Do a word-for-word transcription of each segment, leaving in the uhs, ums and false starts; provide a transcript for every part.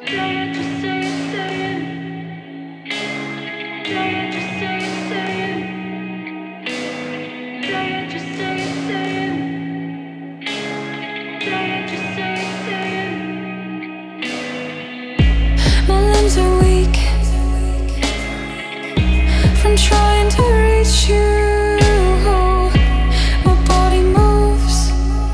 From trying to reach you, my body moves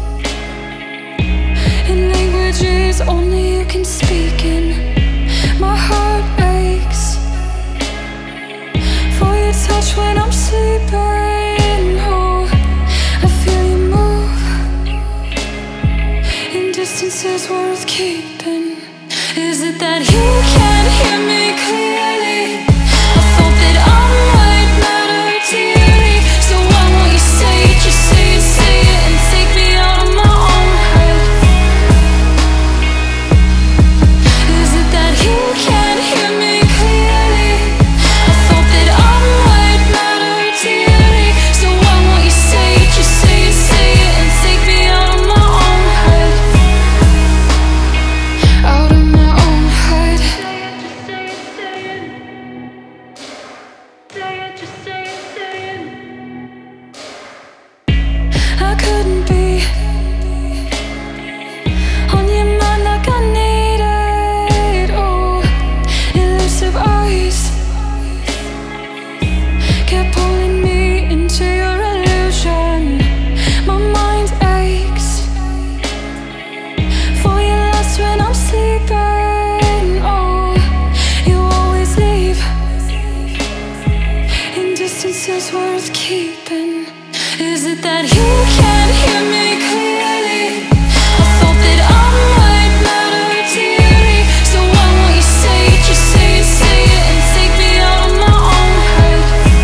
in languages only you can speak in. My heart aches for your touch when I'm sleeping. Oh, I feel you move in distances worth keeping. Is it that you can't hear me clearly? I thought that I might matter dearly, so why won't you say it? Just say it, say it, and take me out of my own head. Is it that you can't hear me clearly? I thought that I might matter dearly, so why won't you say it? Just say it, say it, and take me out of my own head. Out of my own head. I couldn't be on your mind like I needed. Oh, elusive eyes kept pulling me into your illusion. My mind aches for your lust when I'm sleeping. Oh, you always leave in distances worth keeping. Is it that you can't hear me clearly? I thought that I might matter dearly, so why won't you say it? Just say it, say it, and take me out of my own head.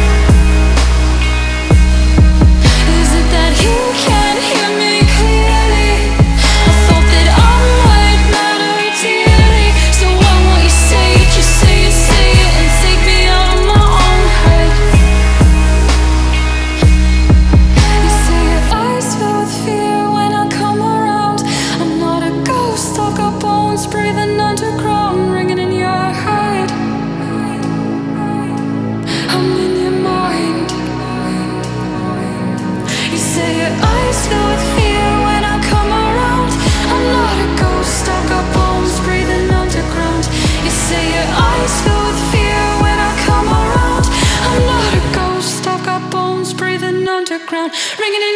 Is it that you can't hear me clearly? I thought that I might matter dearly, so why won't you say it? Just say it, say it, and take me out of my own head. You say your eyes fill with fear when I come around. I'm not a ghost, I've got bones breathing underground, ringing in your head. I'm in your mind. You say your eyes fill with fear when I come around. I'm not a ghost, I've got bones breathing underground. You say your eyes fill with fear when I come around. I'm not a ghost, I've got bones breathing underground, ringing in